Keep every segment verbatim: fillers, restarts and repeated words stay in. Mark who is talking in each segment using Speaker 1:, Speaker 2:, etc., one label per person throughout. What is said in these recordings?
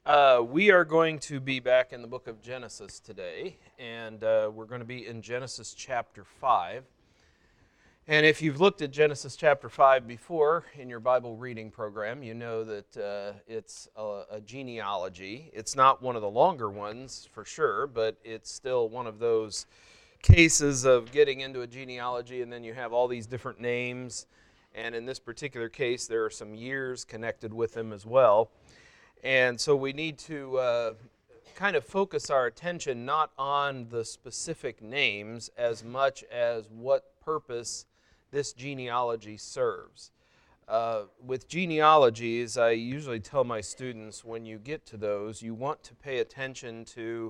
Speaker 1: Uh, we are going to be back in the book of Genesis today, and uh, we're going to be in Genesis chapter five. And if you've looked at Genesis chapter five before in your Bible reading program, you know that uh, it's a, a genealogy. It's not one of the longer ones, for sure, but it's still one of those cases of getting into a genealogy, and then you have all these different names. And in this particular case, there are some years connected with them as well. And so we need to uh, kind of focus our attention not on the specific names as much as what purpose this genealogy serves. Uh, with genealogies, I usually tell my students when you get to those, you want to pay attention to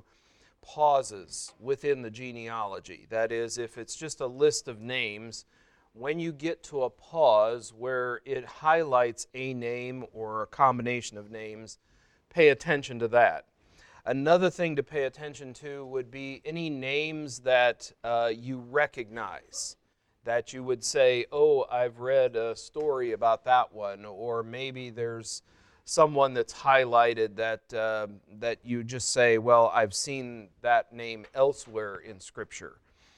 Speaker 1: pauses within the genealogy. That is, if it's just a list of names, when you get to a pause where it highlights a name or a combination of names, pay attention to that. Another thing to pay attention to would be any names that uh, you recognize, that you would say, oh, I've read a story about that one, or maybe there's someone that's highlighted that uh, that you just say, well, I've seen that name elsewhere in Scripture.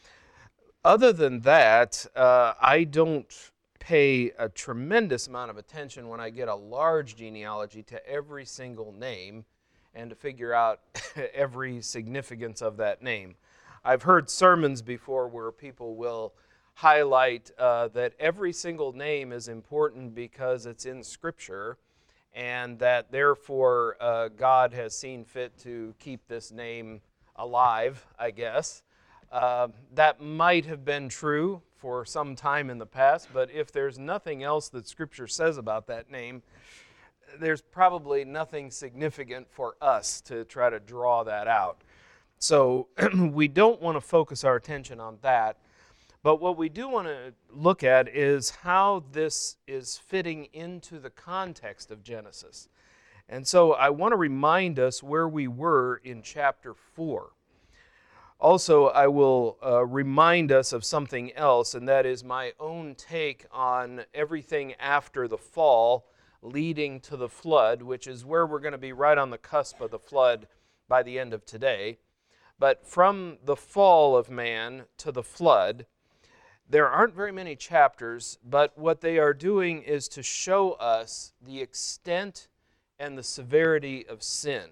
Speaker 1: Other than that, uh, I don't pay a tremendous amount of attention when I get a large genealogy to every single name and to figure out every significance of that name. I've heard sermons before where people will highlight uh, that every single name is important because it's in Scripture, and that therefore uh, God has seen fit to keep this name alive, I guess. Uh, that might have been true for some time in the past, but if there's nothing else that Scripture says about that name, there's probably nothing significant for us to try to draw that out. So we don't want to focus our attention on that. But what we do want to look at is how this is fitting into the context of Genesis. And so I want to remind us where we were in chapter four. Also, I will uh, remind us of something else, and that is my own take on everything after the fall leading to the flood, which is where we're going to be right on the cusp of the flood by the end of today. But from the fall of man to the flood, there aren't very many chapters, but what they are doing is to show us the extent and the severity of sin.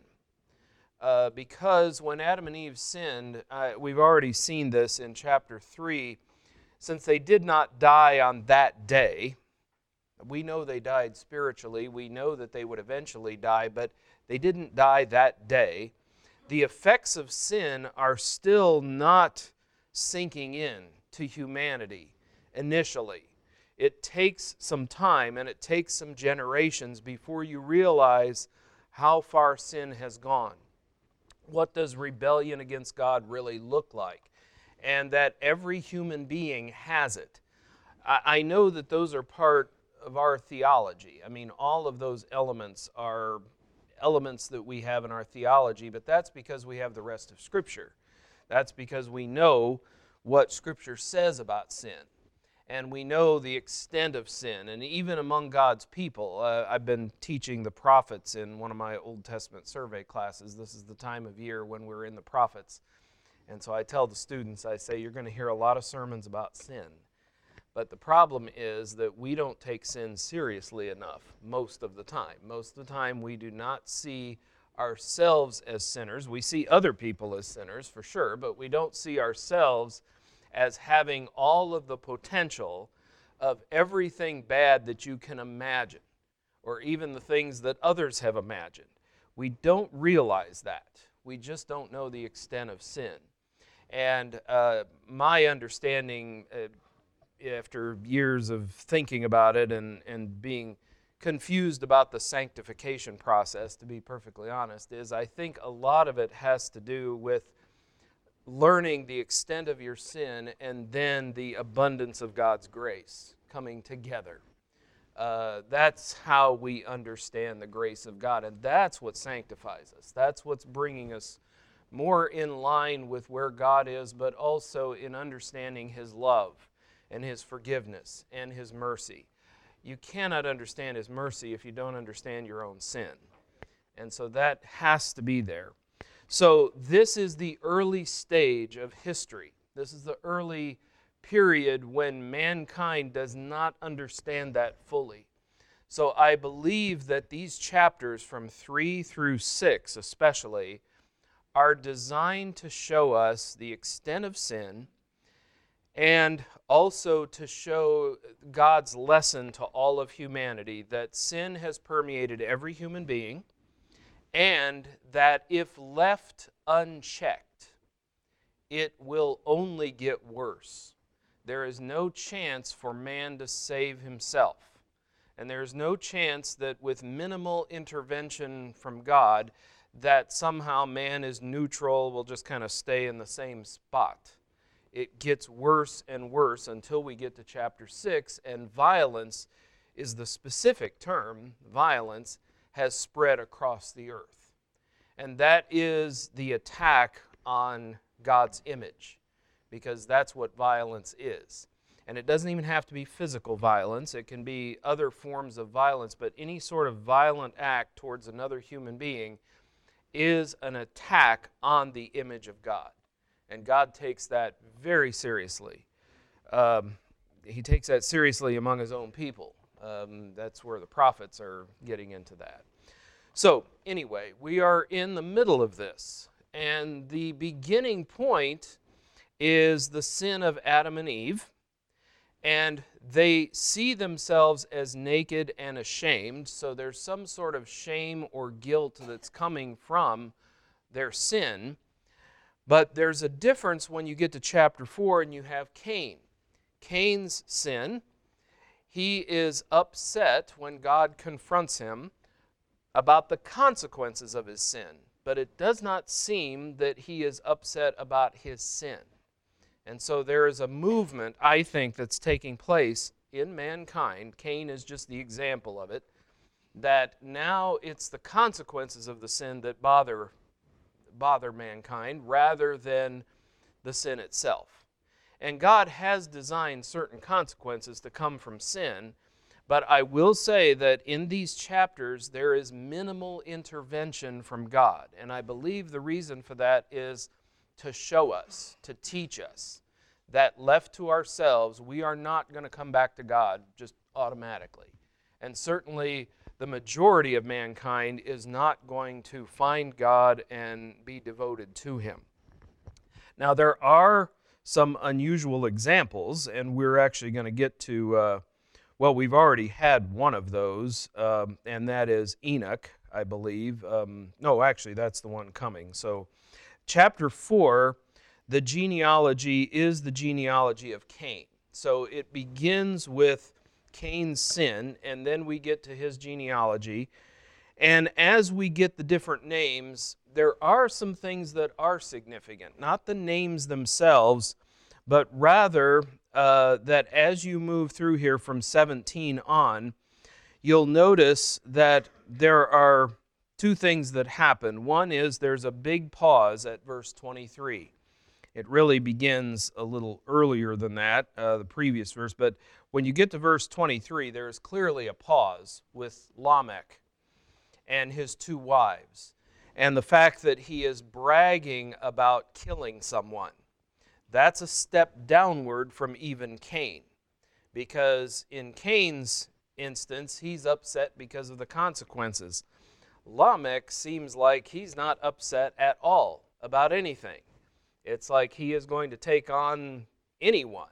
Speaker 1: Uh, because when Adam and Eve sinned, uh, we've already seen this in chapter three, since they did not die on that day, we know they died spiritually, we know that they would eventually die, but they didn't die that day. The effects of sin are still not sinking in to humanity initially. It takes some time and it takes some generations before you realize how far sin has gone. What does rebellion against God really look like? And that every human being has it. I, I know that those are part of our theology. I mean, all of those elements are elements that we have in our theology, but that's because we have the rest of Scripture. That's because we know what Scripture says about sin. And we know the extent of sin. And even among God's people, uh, I've been teaching the prophets in one of my Old Testament survey classes. This is the time of year when we're in the prophets. And so I tell the students, I say, you're going to hear a lot of sermons about sin. But the problem is that we don't take sin seriously enough most of the time. Most of the time we do not see ourselves as sinners. We see other people as sinners, for sure, but we don't see ourselves as having all of the potential of everything bad that you can imagine, or even the things that others have imagined. We don't realize that. We just don't know the extent of sin. And uh, my understanding, uh, after years of thinking about it and, and being confused about the sanctification process, to be perfectly honest, is I think a lot of it has to do with learning the extent of your sin and then the abundance of God's grace coming together. Uh, that's how we understand the grace of God, and that's what sanctifies us. That's what's bringing us more in line with where God is, but also in understanding His love and His forgiveness and His mercy. You cannot understand His mercy if you don't understand your own sin. And so that has to be there. So this is the early stage of history. This is the early period when mankind does not understand that fully. So I believe that these chapters from three through six especially are designed to show us the extent of sin and also to show God's lesson to all of humanity, that sin has permeated every human being, and that if left unchecked, it will only get worse. There is no chance for man to save himself. And there is no chance that with minimal intervention from God, that somehow man is neutral, will just kind of stay in the same spot. It gets worse and worse until we get to chapter six, and violence is the specific term. Violence has spread across the earth. And that is the attack on God's image, because that's what violence is. And it doesn't even have to be physical violence. It can be other forms of violence, but any sort of violent act towards another human being is an attack on the image of God. And God takes that very seriously. Um, he takes that seriously among his own people. Um, that's where the prophets are getting into that. So, anyway, we are in the middle of this. And the beginning point is the sin of Adam and Eve. And they see themselves as naked and ashamed. So there's some sort of shame or guilt that's coming from their sin. But there's a difference when you get to chapter four and you have Cain. Cain's sin, he is upset when God confronts him about the consequences of his sin. But it does not seem that he is upset about his sin. And so there is a movement, I think, that's taking place in mankind. Cain is just the example of it. That now it's the consequences of the sin that bother bother mankind rather than the sin itself. And God has designed certain consequences to come from sin, but I will say that in these chapters there is minimal intervention from God. And I believe the reason for that is to show us, to teach us, that left to ourselves, we are not going to come back to God just automatically. And certainly the majority of mankind is not going to find God and be devoted to Him. Now, there are some unusual examples, and we're actually going to get to, uh, well, we've already had one of those, um, and that is Enoch, I believe. Um, no, actually, that's the one coming. So, chapter four, the genealogy is the genealogy of Cain. So, it begins with Cain's sin, and then we get to his genealogy. And as we get the different names, there are some things that are significant. Not the names themselves, but rather uh, that as you move through here from seventeen on, you'll notice that there are two things that happen. One is there's a big pause at verse twenty-three. It really begins a little earlier than that, uh, the previous verse, but when you get to verse twenty-three, there is clearly a pause with Lamech and his two wives, and the fact that he is bragging about killing someone. That's a step downward from even Cain, because in Cain's instance, he's upset because of the consequences. Lamech seems like he's not upset at all about anything. It's like he is going to take on anyone.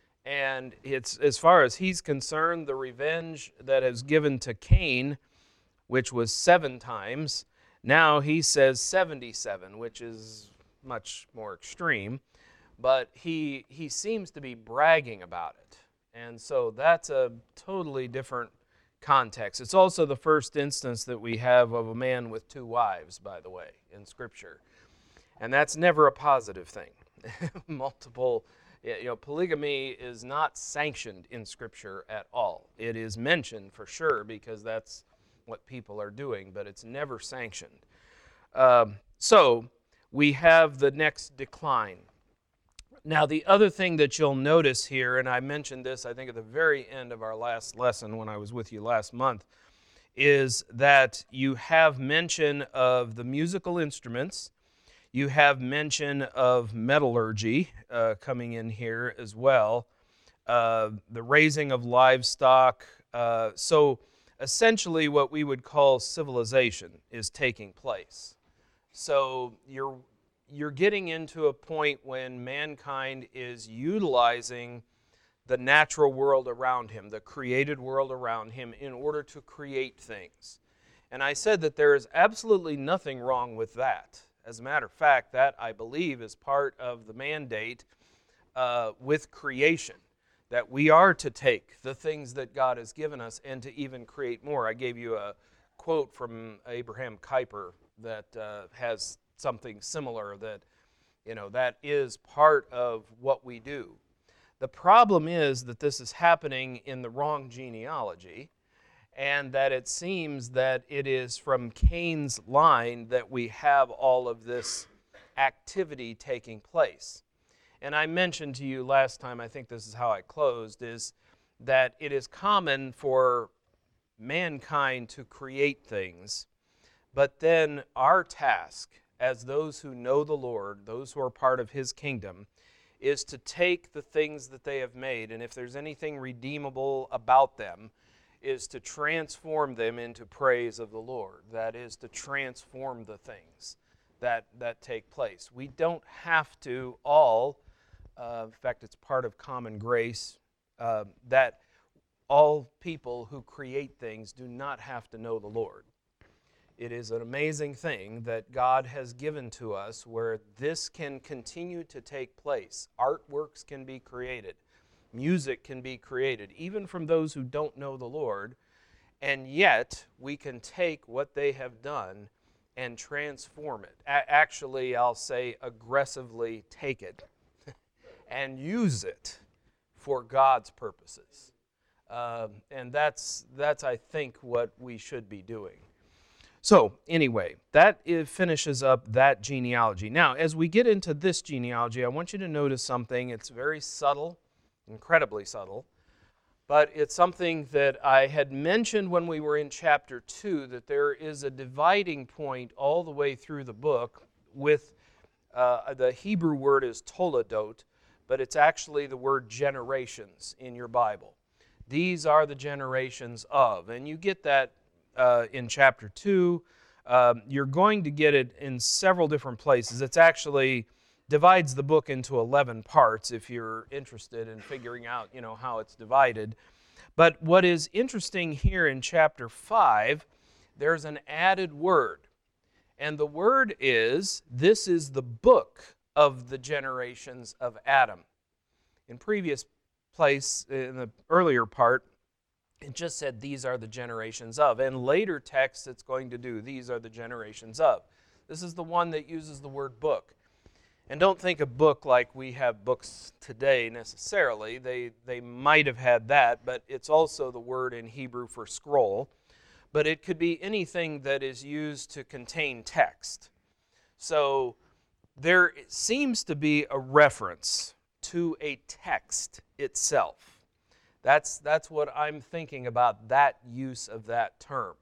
Speaker 1: And it's, as far as he's concerned, the revenge that is given to Cain, which was seven times, now he says seventy-seven, which is much more extreme. But he he seems to be bragging about it. And so that's a totally different context. It's also the first instance that we have of a man with two wives, by the way, in Scripture. And that's never a positive thing. Multiple, you know, polygamy is not sanctioned in Scripture at all. It is mentioned for sure because that's what people are doing, but it's never sanctioned. Um, so we have the next decline. Now, the other thing that you'll notice here, and I mentioned this, I think, at the very end of our last lesson when I was with you last month, is that you have mention of the musical instruments. You have mention of metallurgy uh, coming in here as well, uh, the raising of livestock. Uh, so essentially what we would call civilization is taking place. So you're, you're getting into a point when mankind is utilizing the natural world around him, the created world around him, in order to create things. And I said that there is absolutely nothing wrong with that. As a matter of fact, that, I believe, is part of the mandate uh, with creation, that we are to take the things that God has given us and to even create more. I gave you a quote from Abraham Kuyper that uh, has something similar, that, you know, that is part of what we do. The problem is that this is happening in the wrong genealogy, and that it seems that it is from Cain's line that we have all of this activity taking place. And I mentioned to you last time, I think this is how I closed, is that it is common for mankind to create things, but then our task as those who know the Lord, those who are part of His kingdom, is to take the things that they have made, and if there's anything redeemable about them, is to transform them into praise of the Lord. That is, to transform the things that, that take place. We don't have to all, uh, in fact, it's part of common grace, uh, that all people who create things do not have to know the Lord. It is an amazing thing that God has given to us where this can continue to take place. Artworks can be created. Music can be created, even from those who don't know the Lord, and yet we can take what they have done and transform it. A- actually, I'll say aggressively take it and use it for God's purposes. Um, and that's, that's, I think, what we should be doing. So, anyway, that is, finishes up that genealogy. Now, as we get into this genealogy, I want you to notice something. It's very subtle, incredibly subtle, but it's something that I had mentioned when we were in chapter two, that there is a dividing point all the way through the book with, uh, the Hebrew word is toledot, but it's actually the word generations in your Bible. These are the generations of, and you get that uh, in chapter two. Um, you're going to get it in several different places. It's actually divides the book into eleven parts if you're interested in figuring out, you know, how it's divided. But what is interesting here in chapter five, there's an added word. And the word is, this is the book of the generations of Adam. In previous place, in the earlier part, it just said, these are the generations of. And later texts, it's going to do, these are the generations of. This is the one that uses the word book. And don't think of book like we have books today necessarily. They, they might have had that, but it's also the word in Hebrew for scroll. But it could be anything that is used to contain text. So there seems to be a reference to a text itself. That's, that's what I'm thinking about, that use of that term.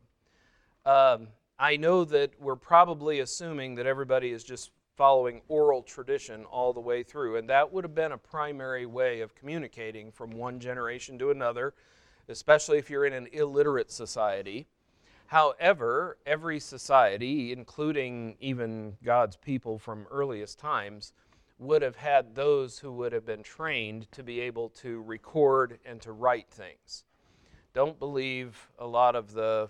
Speaker 1: Um, I know that we're probably assuming that everybody is just following oral tradition all the way through, and that would have been a primary way of communicating from one generation to another, especially if you're in an illiterate society. However, every society, including even God's people from earliest times, would have had those who would have been trained to be able to record and to write things. Don't believe a lot of the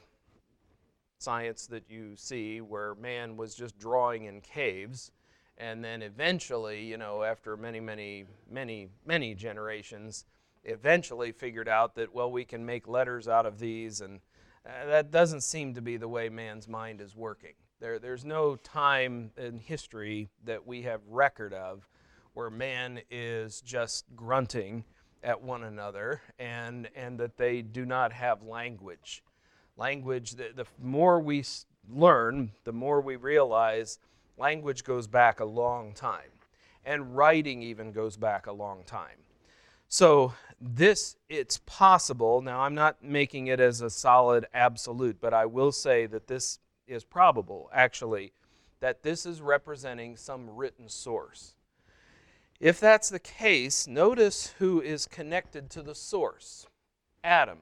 Speaker 1: science that you see where man was just drawing in caves, and then eventually, you know, after many, many, many, many generations, eventually figured out that, well, we can make letters out of these, and uh, that doesn't seem to be the way man's mind is working. There, there's no time in history that we have record of where man is just grunting at one another and, and that they do not have language. Language, the, the more we learn, the more we realize language goes back a long time. And writing even goes back a long time. So this, it's possible. Now, I'm not making it as a solid absolute, but I will say that this is probable, actually, that this is representing some written source. If that's the case, notice who is connected to the source: Adam.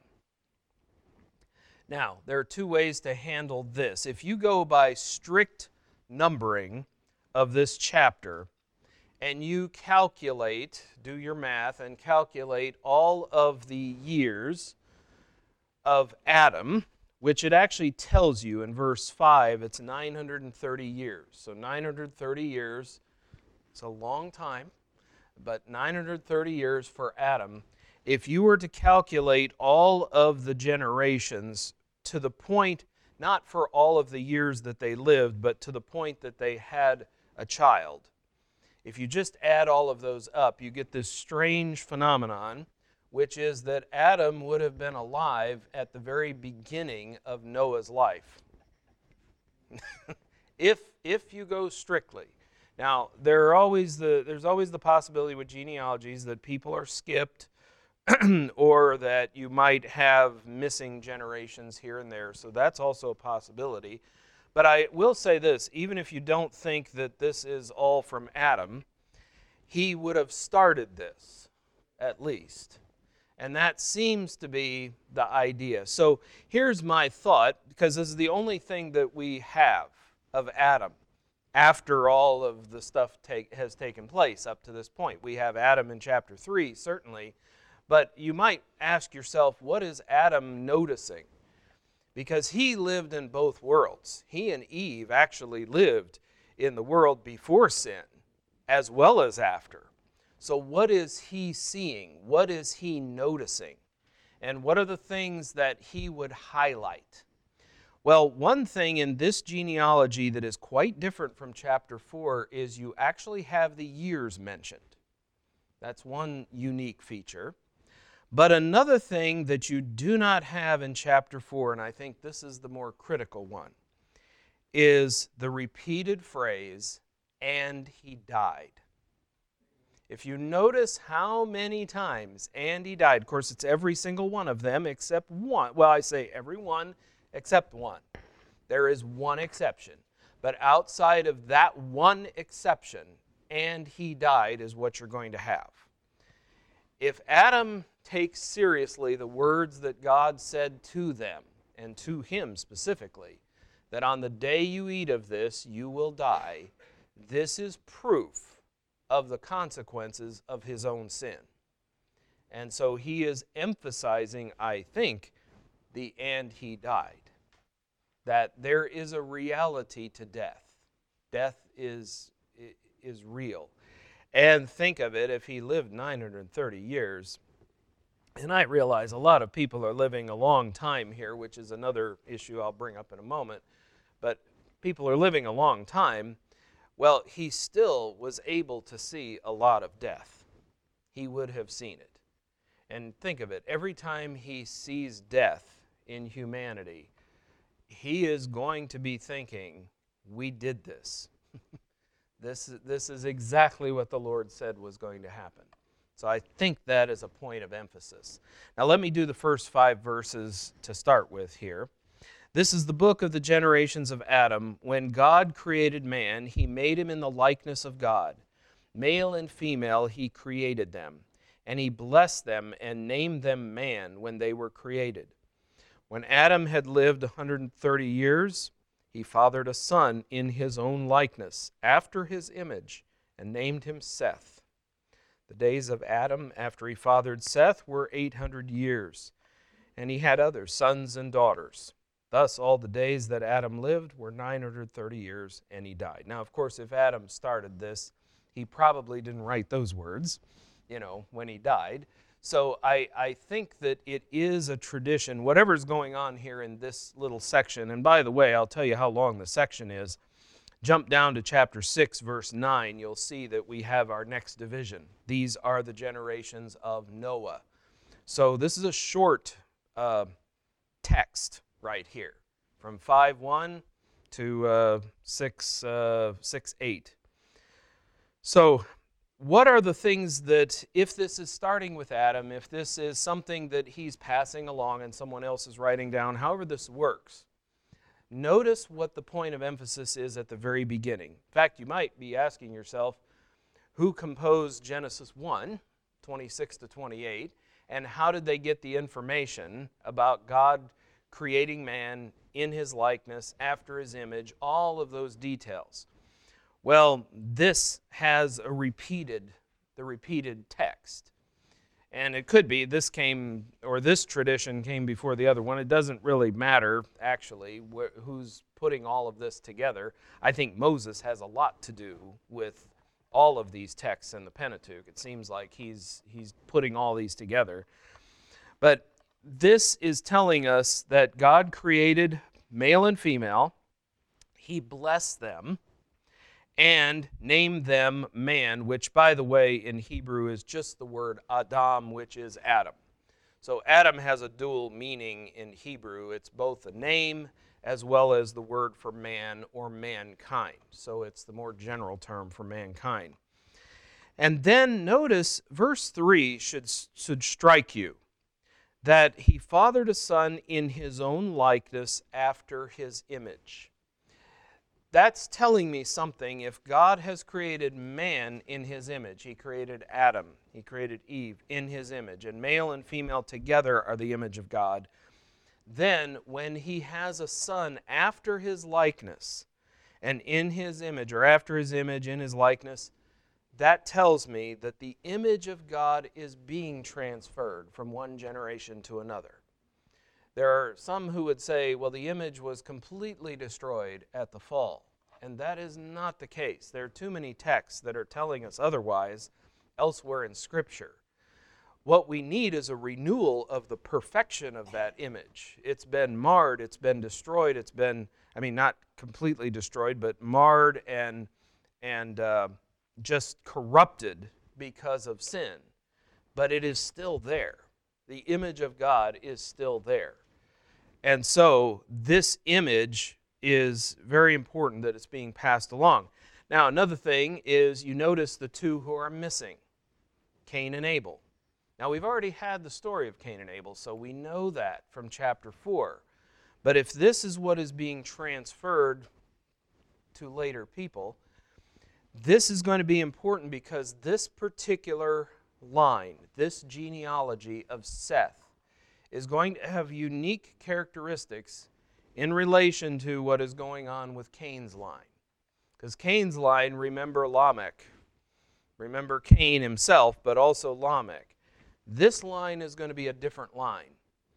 Speaker 1: Now, there are two ways to handle this. If you go by strict numbering of this chapter, and you calculate, do your math, and calculate all of the years of Adam, which it actually tells you in verse five, it's nine hundred thirty years. So nine hundred thirty years, it's a long time, but nine hundred thirty years for Adam. If you were to calculate all of the generations to the point, not for all of the years that they lived, but to the point that they had a child, if you just add all of those up, you get this strange phenomenon, which is that Adam would have been alive at the very beginning of Noah's life. if if you go strictly. Now, there are always the there's always the possibility with genealogies that people are skipped or that you might have missing generations here and there. So that's also a possibility. But I will say this, even if you don't think that this is all from Adam, he would have started this, at least. And that seems to be the idea. So here's my thought, because this is the only thing that we have of Adam after all of the stuff take, has taken place up to this point. We have Adam in chapter three, certainly. But you might ask yourself, what is Adam noticing? Because he lived in both worlds. He and Eve actually lived in the world before sin, as well as after. So what is he seeing? What is he noticing? And what are the things that he would highlight? Well, one thing in this genealogy that is quite different from chapter four is you actually have the years mentioned. That's one unique feature. But another thing that you do not have in chapter four, and I think this is the more critical one, is the repeated phrase, "and he died." If you notice how many times "and he died," of course it's every single one of them except one. Well, I say every one except one. There is one exception. But outside of that one exception, "and he died" is what you're going to have. If Adam takes seriously the words that God said to them, and to him specifically, that on the day you eat of this, you will die, this is proof of the consequences of his own sin. And so he is emphasizing, I think, the "and he died." That there is a reality to death. Death is, is real. And think of it, if he lived nine hundred thirty years, and I realize a lot of people are living a long time here, which is another issue I'll bring up in a moment, but people are living a long time. Well, he still was able to see a lot of death. He would have seen it. And think of it, every time he sees death in humanity, he is going to be thinking, we did this. This, this is exactly what the Lord said was going to happen. So I think that is a point of emphasis. Now let me do the first five verses to start with here. This is the book of the generations of Adam. When God created man, he made him in the likeness of God. Male and female he created them. And he blessed them and named them man when they were created. When Adam had lived one hundred thirty years, he fathered a son in his own likeness, after his image, and named him Seth. The days of Adam after he fathered Seth were eight hundred years, and he had other sons and daughters. Thus all the days that Adam lived were nine hundred thirty years, and he died. Now, of course, if Adam started this, he probably didn't write those words, you know, when he died. So I, I think that it is a tradition, whatever's going on here in this little section. And by the way, I'll tell you how long the section is. Jump down to chapter six, verse nine. You'll see that we have our next division. These are the generations of Noah. So this is a short uh, text right here, from five one to uh, six eight. So what are the things that, if this is starting with Adam, if this is something that he's passing along and someone else is writing down, however this works, notice what the point of emphasis is at the very beginning. In fact, you might be asking yourself, who composed Genesis one, twenty-six to twenty-eight, and how did they get the information about God creating man in his likeness, after his image, all of those details? Well, this has a repeated, the repeated text. And it could be this came, or this tradition came before the other one. It doesn't really matter, actually, wh- who's putting all of this together. I think Moses has a lot to do with all of these texts in the Pentateuch. It seems like he's he's putting all these together. But this is telling us that God created male and female. He blessed them and named them man, which, by the way, in Hebrew is just the word Adam, which is Adam. So Adam has a dual meaning in Hebrew. It's both a name as well as the word for man or mankind. So it's the more general term for mankind. And then notice verse three should, should strike you, that he fathered a son in his own likeness after his image. That's telling me something. If God has created man in his image, he created Adam, he created Eve in his image, and male and female together are the image of God, then when he has a son after his likeness and in his image, or after his image in his likeness, that tells me that the image of God is being transferred from one generation to another. There are some who would say, well, the image was completely destroyed at the fall. And that is not the case. There are too many texts that are telling us otherwise elsewhere in Scripture. What we need is a renewal of the perfection of that image. It's been marred, it's been destroyed, it's been, I mean, not completely destroyed, but marred and, and uh, just corrupted because of sin. But it is still there. The image of God is still there. And so this image is very important that it's being passed along. Now, another thing is you notice the two who are missing, Cain and Abel. Now, we've already had the story of Cain and Abel, so we know that from chapter four. But if this is what is being transferred to later people, this is going to be important because this particular line, this genealogy of Seth, is going to have unique characteristics in relation to what is going on with Cain's line. Because Cain's line, remember Lamech. Remember Cain himself, but also Lamech. This line is going to be a different line.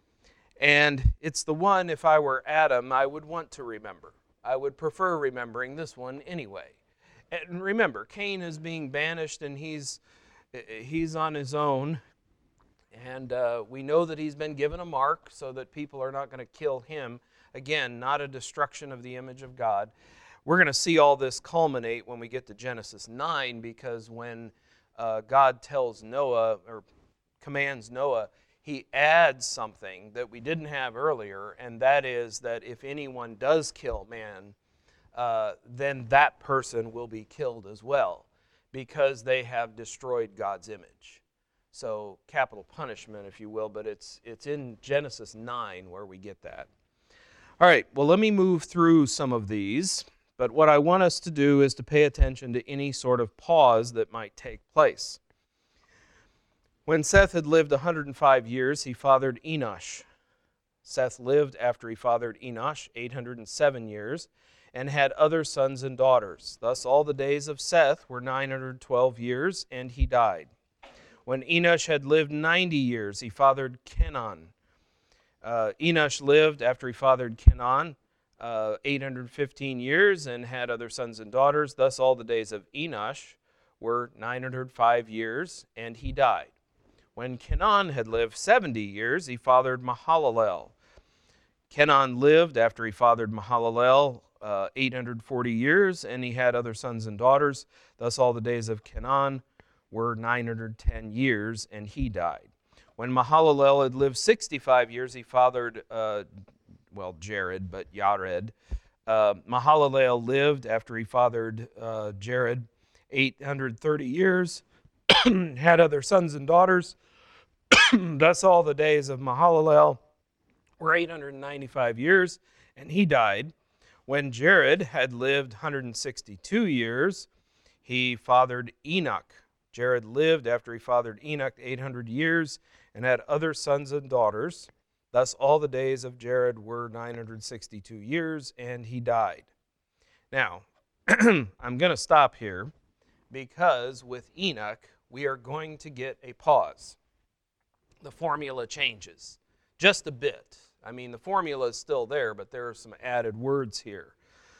Speaker 1: And it's the one, if I were Adam, I would want to remember. I would prefer remembering this one anyway. And remember, Cain is being banished and he's, he's on his own. And uh, we know that he's been given a mark so that people are not going to kill him. Again, not a destruction of the image of God. We're going to see all this culminate when we get to Genesis nine, because when uh, God tells Noah, or commands Noah, he adds something that we didn't have earlier, and that is that if anyone does kill man, uh, then that person will be killed as well, because they have destroyed God's image. So capital punishment, if you will, but it's it's in Genesis nine where we get that. All right, well, let me move through some of these, but what I want us to do is to pay attention to any sort of pause that might take place. When Seth had lived one hundred five years, he fathered Enosh. Seth lived after he fathered Enosh eight hundred seven years and had other sons and daughters. Thus all the days of Seth were nine hundred twelve years, and he died. When Enosh had lived ninety years, he fathered Kenan. Uh, Enosh lived after he fathered Kenan uh, eight hundred fifteen years and had other sons and daughters. Thus all the days of Enosh were nine hundred five years, and he died. When Kenan had lived seventy years, he fathered Mahalalel. Kenan lived after he fathered Mahalalel uh, eight hundred forty years, and he had other sons and daughters. Thus all the days of Kenan were nine hundred ten years, and he died. When Mahalalel had lived sixty-five years, he fathered, uh, well, Jared, but Yared. Uh, Mahalalel lived after he fathered uh, Jared eight hundred thirty years, had other sons and daughters. Thus all the days of Mahalalel were eight hundred ninety-five years, and he died. When Jared had lived one hundred sixty-two years, he fathered Enoch. Jared lived after he fathered Enoch eight hundred years and had other sons and daughters. Thus all the days of Jared were nine hundred sixty-two years, and he died. Now, I'm going to stop here because with Enoch, we are going to get a pause. The formula changes just a bit. I mean, the formula is still there, but there are some added words here.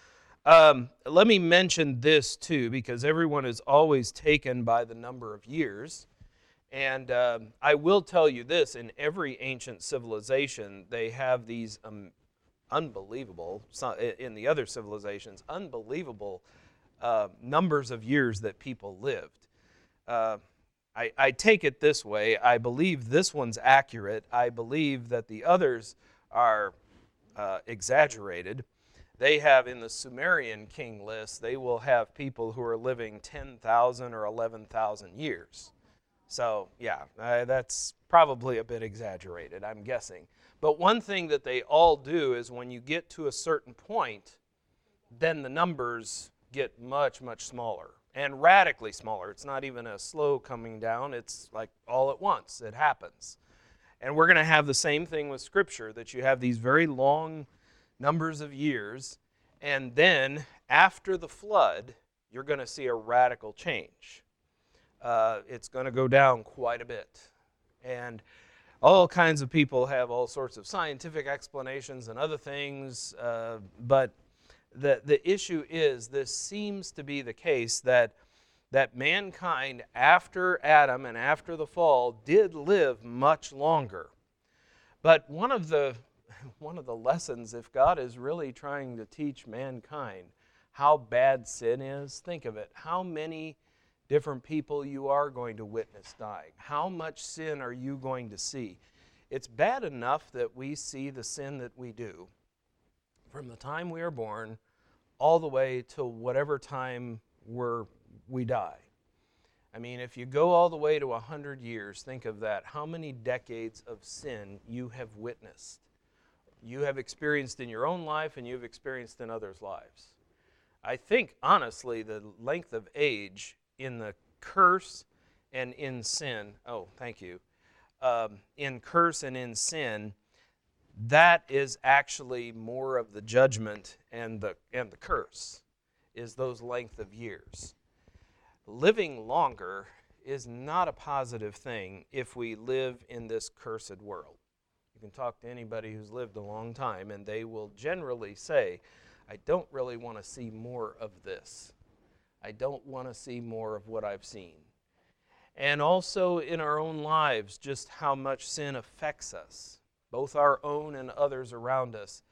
Speaker 1: Um, let me mention this too, because everyone is always taken by the number of years. And um, I will tell you this, in every ancient civilization, they have these um, unbelievable, in the other civilizations, unbelievable uh, numbers of years that people lived. Uh, I, I take it this way. I believe this one's accurate. I believe that the others are uh, exaggerated. They have, in the Sumerian king list, they will have people who are living ten thousand or eleven thousand years. So, yeah, uh, that's probably a bit exaggerated, I'm guessing. But one thing that they all do is when you get to a certain point, then the numbers get much, much smaller. And radically smaller. It's not even a slow coming down. It's like all at once. It happens. And we're going to have the same thing with Scripture, that you have these very long numbers of years, and then after the flood, you're going to see a radical change. Uh, it's going to go down quite a bit. And all kinds of people have all sorts of scientific explanations and other things, uh, but The, the issue is, this seems to be the case, that, that mankind, after Adam and after the fall, did live much longer. But one of the, one of the lessons, if God is really trying to teach mankind how bad sin is, think of it. How many different people you are going to witness dying? How much sin are you going to see? It's bad enough that we see the sin that we do from the time we are born all the way to whatever time we're, we die. I mean, if you go all the way to one hundred years, think of that. How many decades of sin you have witnessed, you have experienced in your own life and you've experienced in others' lives. I think, honestly, the length of age in the curse and in sin, oh, thank you, um, in curse and in sin, that is actually more of the judgment and the and the curse, is those length of years. Living longer is not a positive thing if we live in this cursed world. You can talk to anybody who's lived a long time, and they will generally say, I don't really want to see more of this. I don't want to see more of what I've seen. And also in our own lives, just how much sin affects us, both our own and others around us.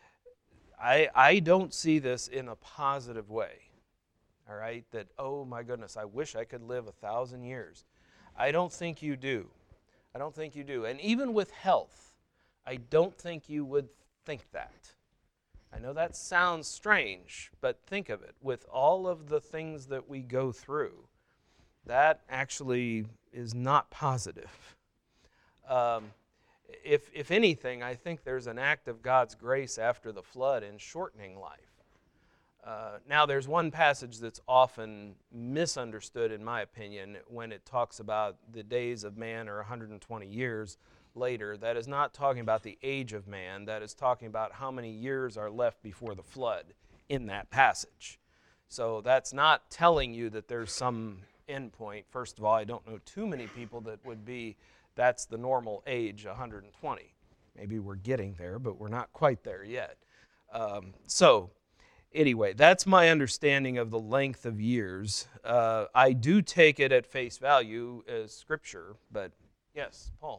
Speaker 1: I, I don't see this in a positive way, all right? That, oh my goodness, I wish I could live a thousand years. I don't think you do. I don't think you do. And even with health, I don't think you would think that. I know that sounds strange, but think of it. With all of the things that we go through, that actually is not positive. Um, If, if anything, I think there's an act of God's grace after the flood in shortening life. Uh, now, there's one passage that's often misunderstood, in my opinion, when it talks about the days of man are one hundred twenty years later. That is not talking about the age of man. That is talking about how many years are left before the flood in that passage. So that's not telling you that there's some end point. First of all, I don't know too many people that would be that's the normal age, one hundred twenty. Maybe we're getting there, but we're not quite there yet. Um, so, anyway, that's my understanding of the length of years. Uh, I do take it at face value as Scripture, but yes, Paul.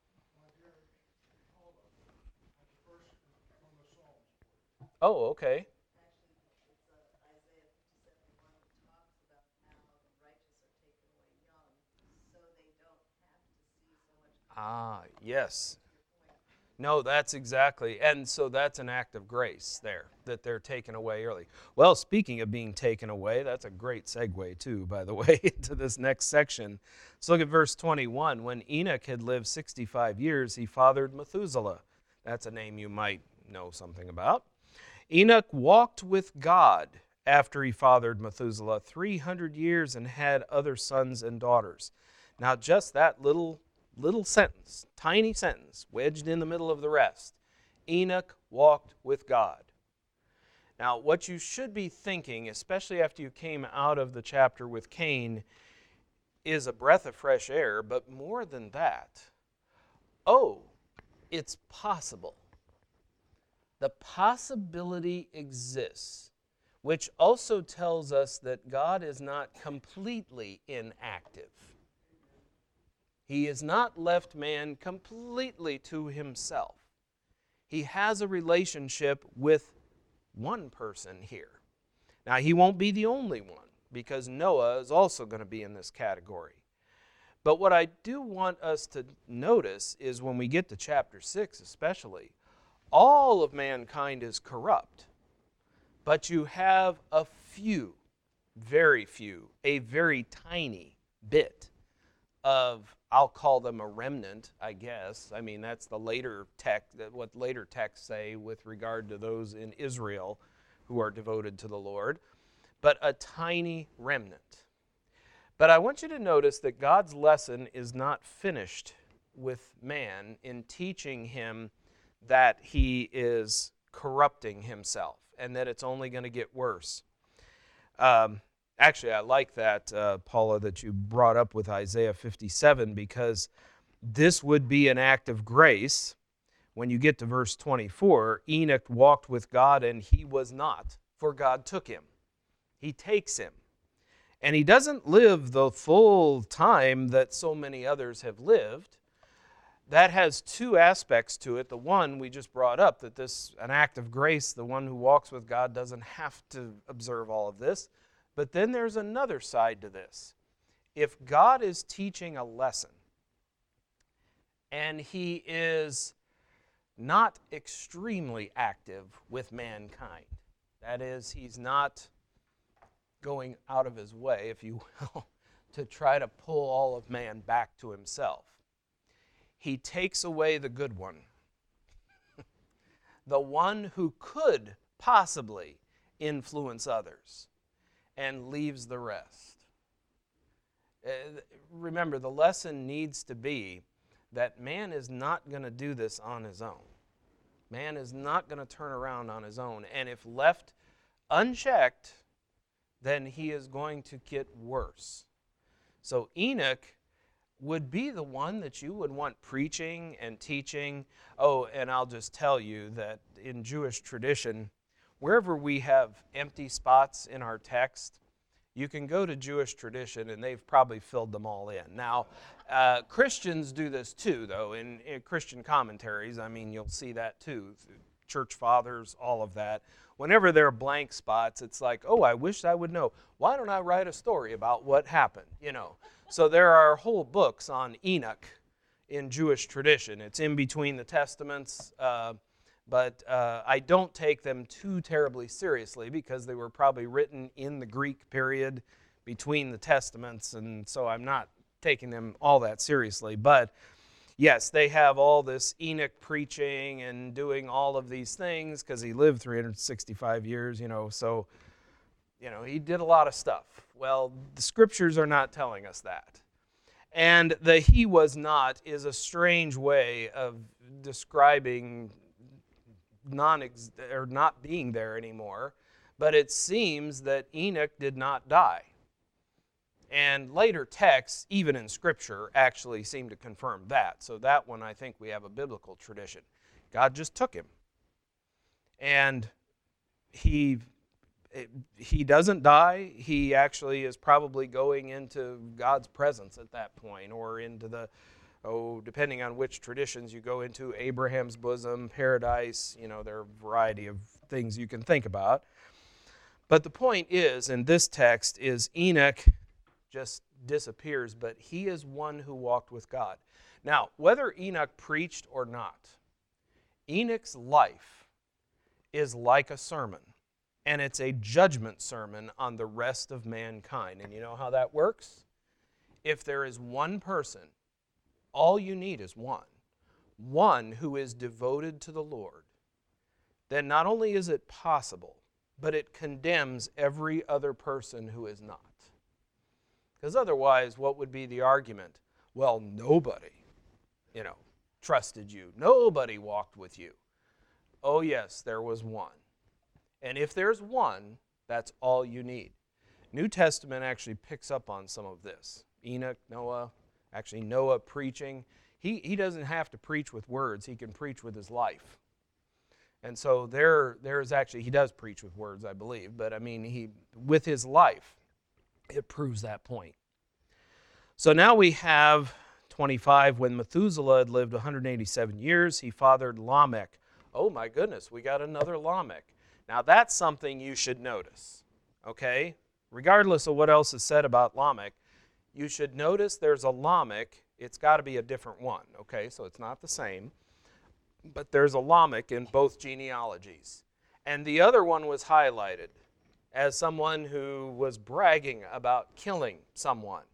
Speaker 1: Oh, okay. Ah, yes. No, that's exactly. And so that's an act of grace there, that they're taken away early. Well, speaking of being taken away, that's a great segue, too, by the way, into this next section. Let's look at verse twenty-one. When Enoch had lived sixty-five years, he fathered Methuselah. That's a name you might know something about. Enoch walked with God after he fathered Methuselah three hundred years and had other sons and daughters. Now, just that little little sentence, tiny sentence, wedged in the middle of the rest. Enoch walked with God. Now, what you should be thinking, especially after you came out of the chapter with Cain, is a breath of fresh air, but more than that, oh, it's possible. The possibility exists, which also tells us that God is not completely inactive. He has not left man completely to himself. He has a relationship with one person here. Now, he won't be the only one, because Noah is also going to be in this category. But what I do want us to notice is when we get to chapter six especially, all of mankind is corrupt. But you have a few, very few, a very tiny bit of, I'll call them a remnant, I guess. I mean, that's the later text, what later texts say with regard to those in Israel who are devoted to the Lord. But a tiny remnant. But I want you to notice that God's lesson is not finished with man in teaching him that he is corrupting himself and that it's only going to get worse. Um, actually, I like that, uh, Paula, that you brought up with Isaiah fifty-seven, because this would be an act of grace. When you get to verse twenty-four, Enoch walked with God and he was not, for God took him. He takes him. And he doesn't live the full time that so many others have lived. That has two aspects to it. The one we just brought up, that this an act of grace, the one who walks with God doesn't have to observe all of this. But then there's another side to this. If God is teaching a lesson and he is not extremely active with mankind, that is, he's not going out of his way, if you will, to try to pull all of man back to himself. He takes away the good one, the one who could possibly influence others, and leaves the rest. Uh, remember, the lesson needs to be that man is not going to do this on his own. Man is not going to turn around on his own. And if left unchecked, then he is going to get worse. So Enoch would be the one that you would want preaching and teaching. Oh, and I'll just tell you that in Jewish tradition, wherever we have empty spots in our text, you can go to Jewish tradition and they've probably filled them all in. Now, uh, Christians do this too, though. In, in Christian commentaries, I mean, you'll see that too. Church fathers, all of that. Whenever there are blank spots, it's like, oh, I wish I would know. Why don't I write a story about what happened, you know? So there are whole books on Enoch in Jewish tradition. It's in between the Testaments, uh, but uh, I don't take them too terribly seriously because they were probably written in the Greek period between the Testaments, and so I'm not taking them all that seriously. But yes, they have all this Enoch preaching and doing all of these things because he lived three hundred sixty-five years, you know, so, you know, he did a lot of stuff. Well, the scriptures are not telling us that. And the he was not is a strange way of describing non or not being there anymore, but it seems that Enoch did not die. And later texts, even in Scripture, actually seem to confirm that. So that one, I think we have a biblical tradition. God just took him. And he, he doesn't die. He actually is probably going into God's presence at that point, or into the, oh, depending on which traditions you go into, Abraham's bosom, paradise. You know, there are a variety of things you can think about. But the point is, in this text, is Enoch just disappears, but he is one who walked with God. Now, whether Enoch preached or not, Enoch's life is like a sermon, and it's a judgment sermon on the rest of mankind. And you know how that works? If there is one person, all you need is one, one who is devoted to the Lord, then not only is it possible, but it condemns every other person who is not. Because otherwise, what would be the argument? Well, nobody, you know, trusted you. Nobody walked with you. Oh yes, there was one. And if there's one, that's all you need. New Testament actually picks up on some of this. Enoch, Noah, actually Noah preaching. He, he doesn't have to preach with words. He can preach with his life. And so there, there's actually, he does preach with words, I believe, but I mean, he with his life, it proves that point. So now we have twenty-five, when Methuselah had lived one hundred eighty-seven years, he fathered Lamech. Oh my goodness, we got another Lamech. Now that's something you should notice, okay? Regardless of what else is said about Lamech, you should notice there's a Lamech. It's got to be a different one, okay? So it's not the same. But there's a Lamech in both genealogies. And the other one was highlighted as someone who was bragging about killing someone.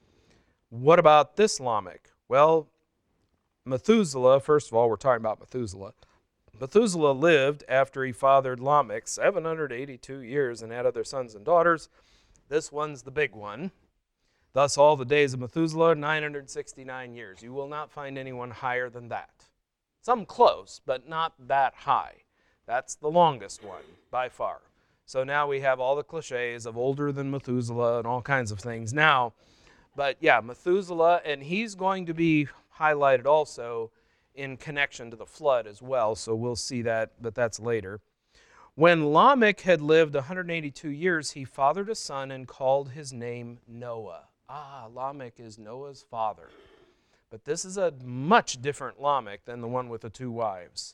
Speaker 1: What about this Lamech? Well, Methuselah, first of all, we're talking about Methuselah. Methuselah lived after he fathered Lamech seven hundred eighty-two years and had other sons and daughters. This one's the big one. Thus all the days of Methuselah, nine hundred sixty-nine years. You will not find anyone higher than that. Some close, but not that high. That's the longest one, by far. So now we have all the cliches of older than Methuselah and all kinds of things now. But yeah, Methuselah, and he's going to be highlighted also in connection to the flood as well, so we'll see that, but that's later. When Lamech had lived one hundred eighty-two years, he fathered a son and called his name Noah. Ah, Lamech is Noah's father. But this is a much different Lamech than the one with the two wives.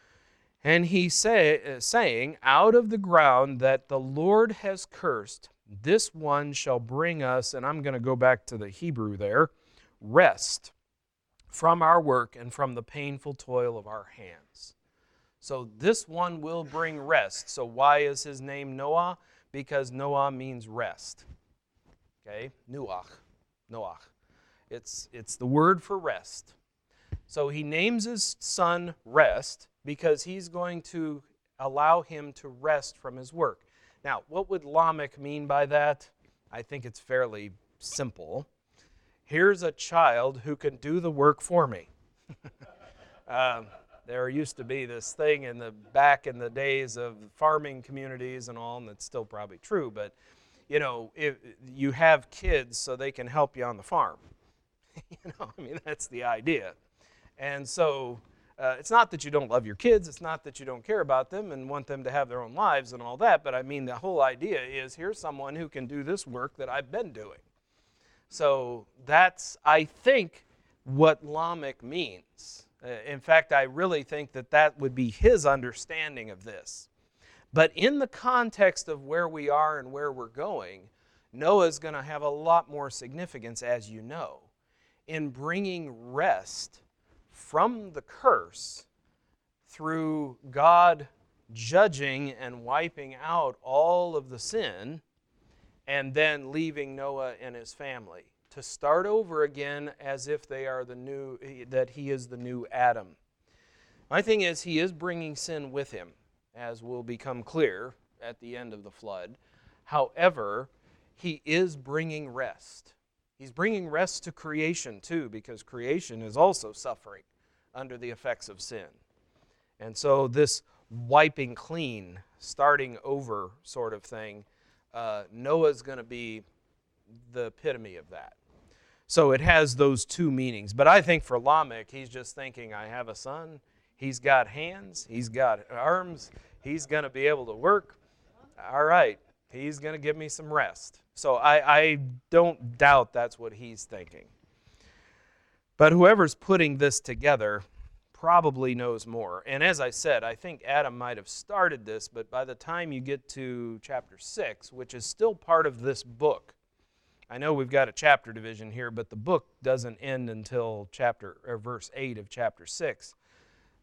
Speaker 1: And he say, uh, saying, out of the ground that the Lord has cursed, this one shall bring us, and I'm going to go back to the Hebrew there, rest from our work and from the painful toil of our hands. So this one will bring rest. So why is his name Noah? Because Noah means rest. Okay, Nuach, Noach. It's, it's the word for rest. So he names his son Rest because he's going to allow him to rest from his work. Now, what would Lamech mean by that? I think it's fairly simple. Here's a child who can do the work for me. um, there used to be this thing in the back in the days of farming communities and all, and that's still probably true, but you know, if you have kids so they can help you on the farm. You know, I mean, that's the idea. And so uh, it's not that you don't love your kids. It's not that you don't care about them and want them to have their own lives and all that. But I mean, the whole idea is here's someone who can do this work that I've been doing. So that's, I think, what Lamech means. Uh, in fact, I really think that that would be his understanding of this. But in the context of where we are and where we're going, Noah's going to have a lot more significance, as you know, in bringing rest from the curse through God judging and wiping out all of the sin and then leaving Noah and his family to start over again as if they are the new, that he is the new Adam. My thing is, he is bringing sin with him, as will become clear at the end of the flood. However, he is bringing rest. He's bringing rest to creation too, because creation is also suffering under the effects of sin. And so this wiping clean, starting over sort of thing, uh, Noah's going to be the epitome of that. So it has those two meanings. But I think for Lamech, he's just thinking, I have a son, he's got hands, he's got arms, he's going to be able to work. All right, he's going to give me some rest. So I, I don't doubt that's what he's thinking. But whoever's putting this together probably knows more. And as I said, I think Adam might have started this, but by the time you get to chapter six, which is still part of this book, I know we've got a chapter division here, but the book doesn't end until chapter or verse eight of chapter six.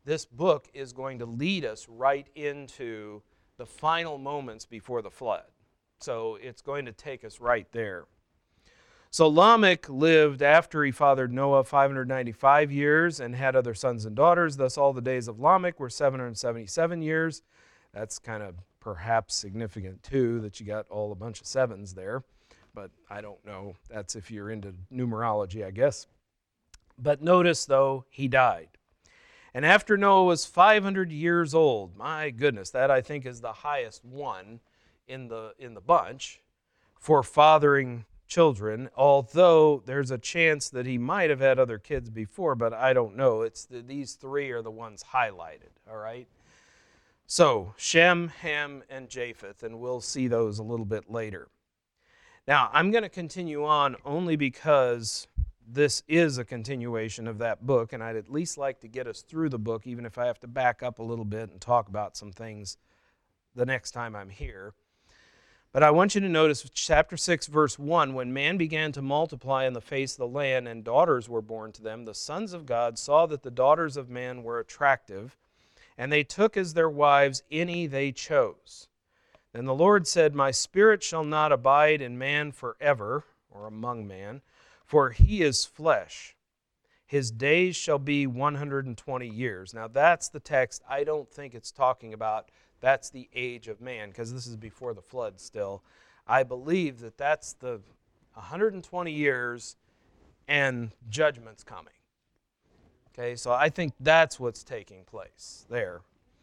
Speaker 1: this book is going to lead us right into the final moments before the flood. So it's going to take us right there. So Lamech lived after he fathered Noah five hundred ninety-five years and had other sons and daughters. Thus all the days of Lamech were seven hundred seventy-seven years. That's kind of perhaps significant too, that you got all a bunch of sevens there. But I don't know. That's if you're into numerology, I guess. But notice, though, he died. And after Noah was five hundred years old, my goodness, that I think is the highest one in the in the bunch for fathering children, although there's a chance that he might have had other kids before, but I don't know. It's the, these three are the ones highlighted, all right? So, Shem, Ham, and Japheth, and we'll see those a little bit later. Now, I'm going to continue on only because this is a continuation of that book, and I'd at least like to get us through the book, even if I have to back up a little bit and talk about some things the next time I'm here. But I want you to notice chapter six, verse one, when man began to multiply on the face of the land and daughters were born to them, the sons of God saw that the daughters of man were attractive, and they took as their wives any they chose. Then the Lord said, My spirit shall not abide in man forever, or among man, for he is flesh. His days shall be one hundred twenty years. Now that's the text. I don't think it's talking about that's the age of man, because this is before the flood still. I believe that that's the one hundred twenty years and judgment's coming. Okay, so I think that's what's taking place there.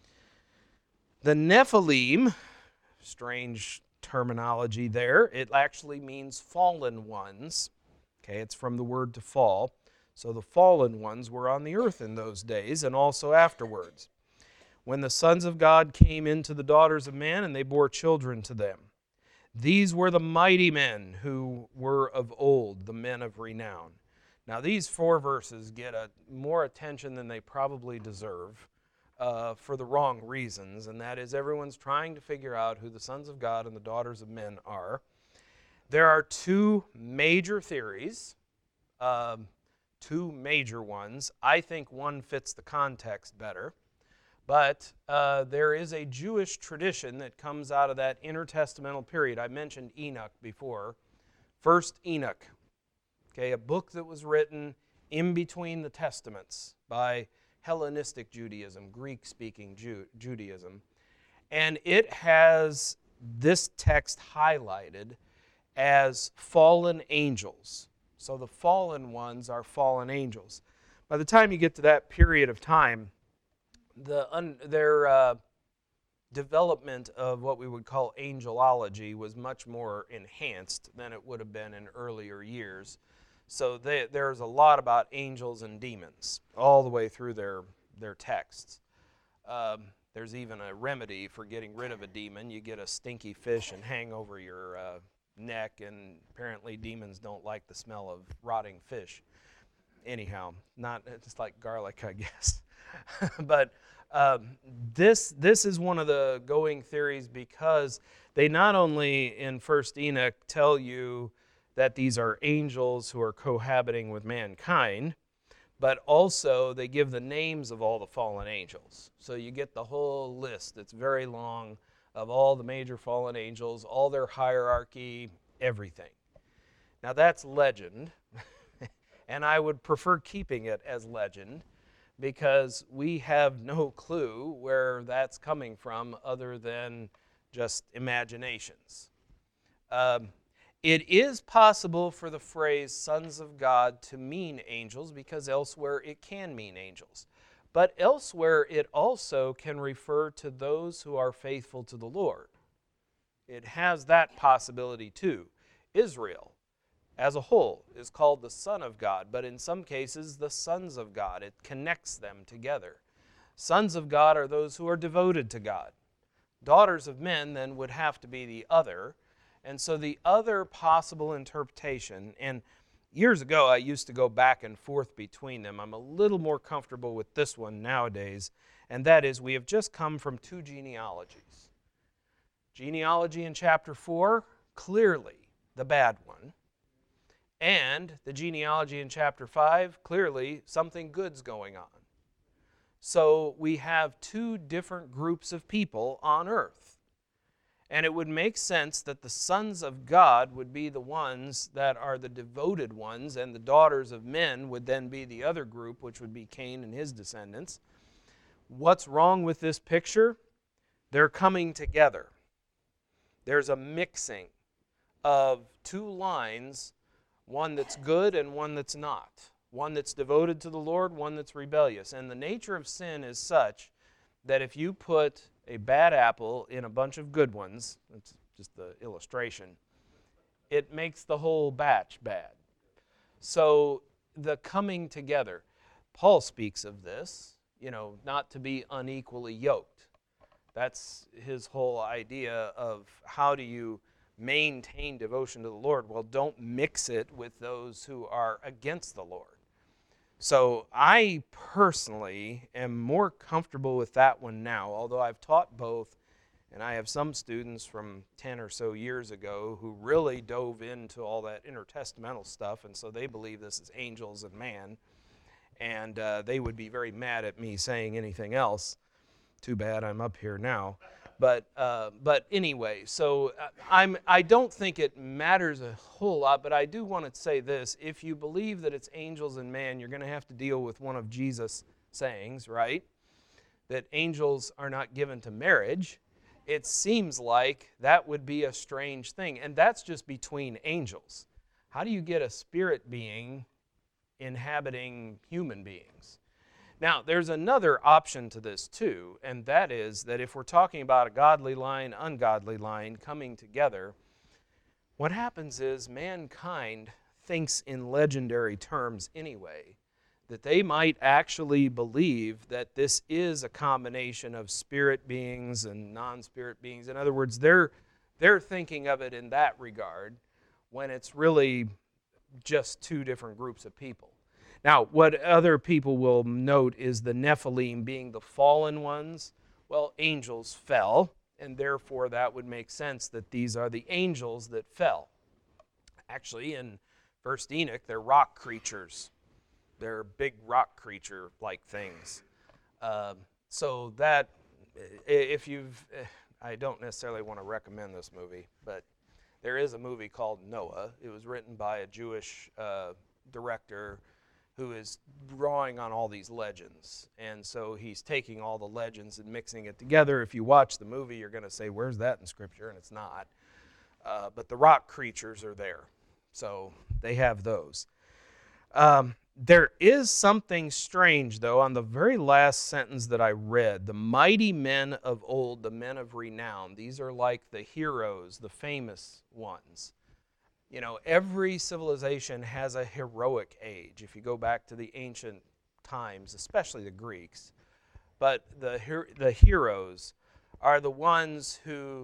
Speaker 1: The Nephilim, strange terminology there, it actually means fallen ones. Okay, it's from the word to fall. So the fallen ones were on the earth in those days and also afterwards, when the sons of God came into the daughters of man, and they bore children to them. These were the mighty men who were of old, the men of renown. Now these four verses get a, more attention than they probably deserve uh, for the wrong reasons, and that is everyone's trying to figure out who the sons of God and the daughters of men are. There are two major theories, um, two major ones. I think one fits the context better. But uh, there is a Jewish tradition that comes out of that intertestamental period. I mentioned Enoch before. First Enoch, okay, a book that was written in between the Testaments by Hellenistic Judaism, Greek-speaking Ju- Judaism. And it has this text highlighted as fallen angels. So the fallen ones are fallen angels. By the time you get to that period of time, The, un, their uh, development of what we would call angelology was much more enhanced than it would have been in earlier years. So they, there's a lot about angels and demons all the way through their, their texts. Um, there's even a remedy for getting rid of a demon. You get a stinky fish and hang over your uh, neck, and apparently demons don't like the smell of rotting fish. Anyhow, not it's like garlic, I guess. But um, this this is one of the going theories, because they not only in First Enoch tell you that these are angels who are cohabiting with mankind, but also they give the names of all the fallen angels. So you get the whole list. It's very long of all the major fallen angels, all their hierarchy, everything. Now that's legend, and I would prefer keeping it as legend, because we have no clue where that's coming from other than just imaginations. Um, it is possible for the phrase sons of God to mean angels, because elsewhere it can mean angels. But elsewhere it also can refer to those who are faithful to the Lord. It has that possibility too. Israel, as a whole, is called the Son of God, but in some cases the sons of God. It connects them together. Sons of God are those who are devoted to God. Daughters of men then would have to be the other. And so the other possible interpretation, and years ago I used to go back and forth between them. I'm a little more comfortable with this one nowadays, and that is we have just come from two genealogies. Genealogy in chapter four, clearly the bad one. And the genealogy in chapter five, clearly something good's going on. So we have two different groups of people on earth. And it would make sense that the sons of God would be the ones that are the devoted ones, and the daughters of men would then be the other group, which would be Cain and his descendants. What's wrong with this picture? They're coming together. There's a mixing of two lines, one that's good and one that's not. One that's devoted to the Lord, one that's rebellious. And the nature of sin is such that if you put a bad apple in a bunch of good ones, that's just the illustration, it makes the whole batch bad. So the coming together, Paul speaks of this, you know, not to be unequally yoked. That's his whole idea of how do you maintain devotion to the Lord. Well, don't mix it with those who are against the Lord. So I personally am more comfortable with that one now, although I've taught both, and I have some students from ten or so years ago who really dove into all that intertestamental stuff, and so they believe this is angels and man, and uh, they would be very mad at me saying anything else. Too bad I'm up here now. But uh, but anyway, so I'm I don't think it matters a whole lot, but I do want to say this. If you believe that it's angels and man, you're going to have to deal with one of Jesus' sayings, right? That angels are not given to marriage. It seems like that would be a strange thing, and that's just between angels. How do you get a spirit being inhabiting human beings? Now, there's another option to this too, and that is that if we're talking about a godly line, ungodly line coming together, what happens is mankind thinks in legendary terms anyway, that they might actually believe that this is a combination of spirit beings and non-spirit beings. In other words, they're, they're thinking of it in that regard when it's really just two different groups of people. Now, what other people will note is the Nephilim being the fallen ones. Well, angels fell, and therefore that would make sense that these are the angels that fell. Actually, in First Enoch, they're rock creatures. They're big rock creature-like things. Um, so that, if you've, I don't necessarily want to recommend this movie, but there is a movie called Noah. It was written by a Jewish uh, director who is drawing on all these legends. And so he's taking all the legends and mixing it together. If you watch the movie, you're going to say, where's that in Scripture? And it's not. Uh, but the rock creatures are there. So they have those. Um, there is something strange, though, on the very last sentence that I read. The mighty men of old, the men of renown. These are like the heroes, the famous ones. You know, every civilization has a heroic age, if you go back to the ancient times, especially the Greeks. But the the heroes are the ones who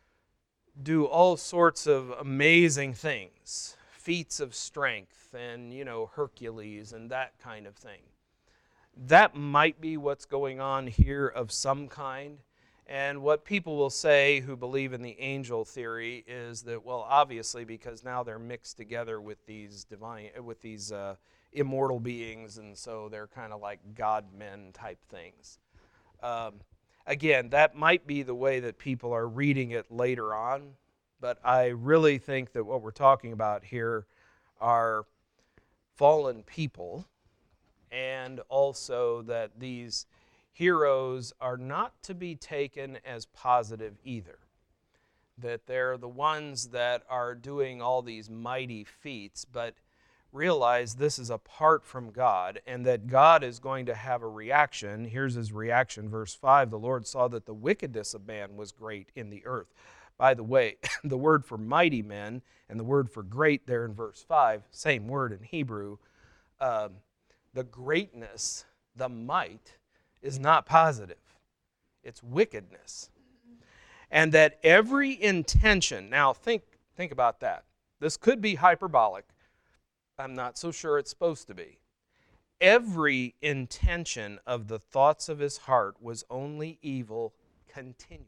Speaker 1: do all sorts of amazing things, feats of strength and, you know, Hercules and that kind of thing. That might be what's going on here of some kind. And what people will say who believe in the angel theory is that, well, obviously, because now they're mixed together with these divine, with these uh, immortal beings, and so they're kind of like God-men type things. Um, again, that might be the way that people are reading it later on, but I really think that what we're talking about here are fallen people, and also that these heroes are not to be taken as positive either. That they're the ones that are doing all these mighty feats, but realize this is apart from God, and that God is going to have a reaction. Here's his reaction, verse five. The Lord saw that the wickedness of man was great in the earth. By the way, the word for mighty men and the word for great there in verse five, same word in Hebrew. Um, the greatness, the might, is not positive. It's wickedness. And that every intention, now think think about that. This could be hyperbolic. I'm not so sure it's supposed to be. Every intention of the thoughts of his heart was only evil continually.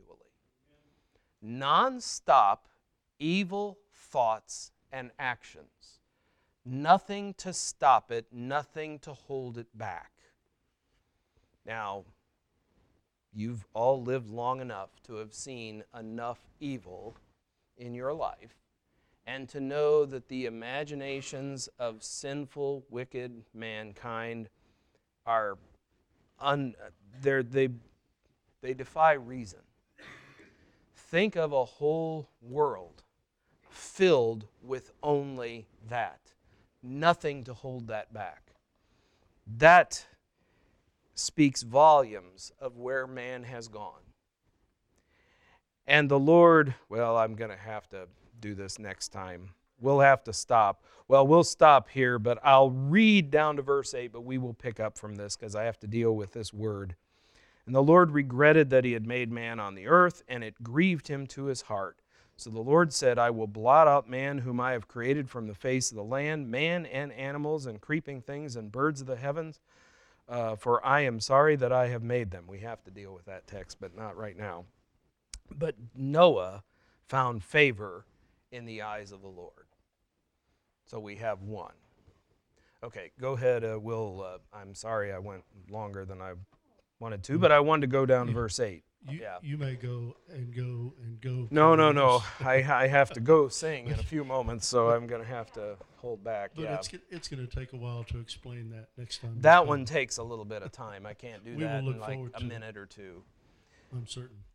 Speaker 1: Non-stop evil thoughts and actions. Nothing to stop it, nothing to hold it back. Now, you've all lived long enough to have seen enough evil in your life and to know that the imaginations of sinful, wicked mankind are un, they're, they they defy reason. Think of a whole world filled with only that. Nothing to hold that back. That speaks volumes of where man has gone. And the Lord, well, I'm going to have to do this next time. We'll have to stop. Well, we'll stop here, but I'll read down to verse eight, but we will pick up from this because I have to deal with this word. And the Lord regretted that he had made man on the earth, and it grieved him to his heart. So the Lord said, I will blot out man whom I have created from the face of the land, man and animals and creeping things and birds of the heavens, uh, for I am sorry that I have made them. We have to deal with that text, but not right now. But Noah found favor in the eyes of the Lord. So we have one. Okay, go ahead, uh, Will. Uh, I'm sorry I went longer than I wanted to, but I wanted to go down to verse eight.
Speaker 2: You,
Speaker 1: yeah.
Speaker 2: you may go and go and go.
Speaker 1: No, no, no. I I have to go sing in a few moments, so I'm going to have to hold back.
Speaker 2: But
Speaker 1: yeah.
Speaker 2: it's it's going to take a while to explain that next time.
Speaker 1: That one takes a little bit of time. I can't do
Speaker 2: we
Speaker 1: that
Speaker 2: will look
Speaker 1: in like
Speaker 2: forward
Speaker 1: a
Speaker 2: to
Speaker 1: minute or two.
Speaker 2: I'm certain.